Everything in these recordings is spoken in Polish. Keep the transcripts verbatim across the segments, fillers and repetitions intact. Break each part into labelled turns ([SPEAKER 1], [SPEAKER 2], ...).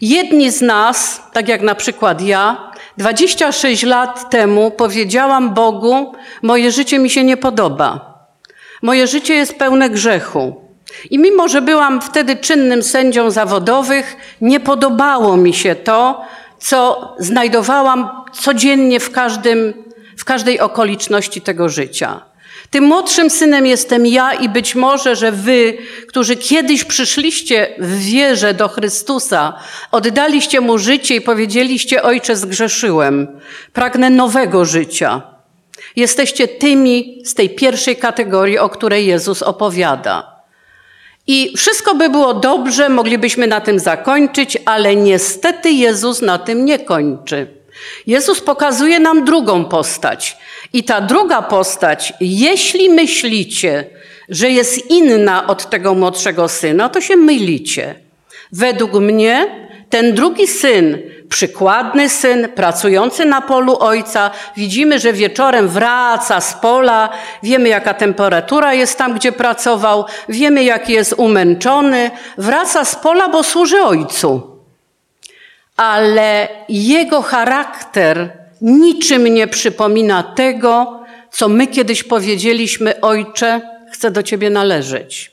[SPEAKER 1] Jedni z nas, tak jak na przykład ja, dwadzieścia sześć lat temu powiedziałam Bogu, moje życie mi się nie podoba. Moje życie jest pełne grzechu. I mimo, że byłam wtedy czynnym sędzią zawodowych, nie podobało mi się to, co znajdowałam codziennie w każdym, w każdej okoliczności tego życia. Tym młodszym synem jestem ja i być może, że wy, którzy kiedyś przyszliście w wierze do Chrystusa, oddaliście Mu życie i powiedzieliście: Ojcze, zgrzeszyłem, pragnę nowego życia. Jesteście tymi z tej pierwszej kategorii, o której Jezus opowiada. I wszystko by było dobrze, moglibyśmy na tym zakończyć, ale niestety Jezus na tym nie kończy. Jezus pokazuje nam drugą postać. I ta druga postać, jeśli myślicie, że jest inna od tego młodszego syna, to się mylicie. Według mnie ten drugi syn, przykładny syn, pracujący na polu ojca, widzimy, że wieczorem wraca z pola, wiemy jaka temperatura jest tam, gdzie pracował, wiemy jaki jest umęczony, wraca z pola, bo służy ojcu. Ale jego charakter niczym nie przypomina tego, co my kiedyś powiedzieliśmy: Ojcze, chcę do Ciebie należeć.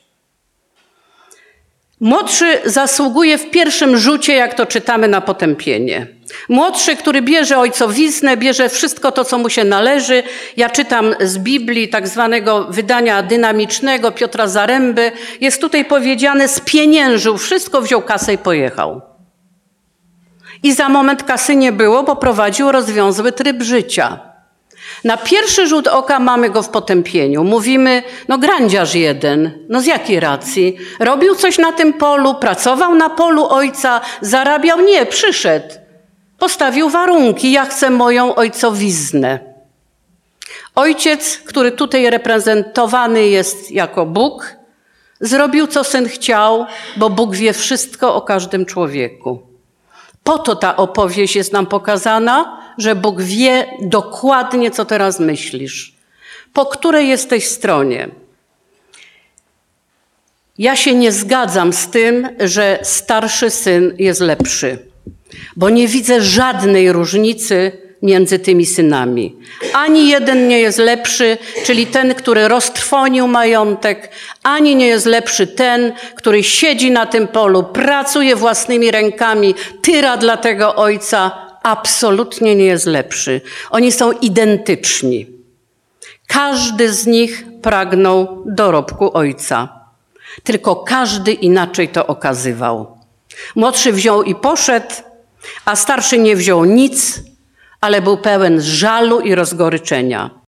[SPEAKER 1] Młodszy zasługuje w pierwszym rzucie, jak to czytamy, na potępienie. Młodszy, który bierze ojcowiznę, bierze wszystko to, co mu się należy. Ja czytam z Biblii tak zwanego wydania dynamicznego Piotra Zaręby. Jest tutaj powiedziane: spieniężył wszystko, wziął kasę i pojechał. I za moment kasy nie było, bo prowadził rozwiązły tryb życia. Na pierwszy rzut oka mamy go w potępieniu. Mówimy: no grandziarz jeden, no z jakiej racji? Robił coś na tym polu, pracował na polu ojca, zarabiał? Nie, przyszedł. Postawił warunki: ja chcę moją ojcowiznę. Ojciec, który tutaj reprezentowany jest jako Bóg, zrobił, co syn chciał, bo Bóg wie wszystko o każdym człowieku. Po to ta opowieść jest nam pokazana, że Bóg wie dokładnie, co teraz myślisz. Po której jesteś stronie? Ja się nie zgadzam z tym, że starszy syn jest lepszy, bo nie widzę żadnej różnicy między tymi synami. Ani jeden nie jest lepszy, czyli ten, który roztrwonił majątek, ani nie jest lepszy ten, który siedzi na tym polu, pracuje własnymi rękami, tyra dla tego ojca. Absolutnie nie jest lepszy. Oni są identyczni. Każdy z nich pragnął dorobku ojca. Tylko każdy inaczej to okazywał. Młodszy wziął i poszedł, a starszy nie wziął nic, ale był pełen żalu i rozgoryczenia.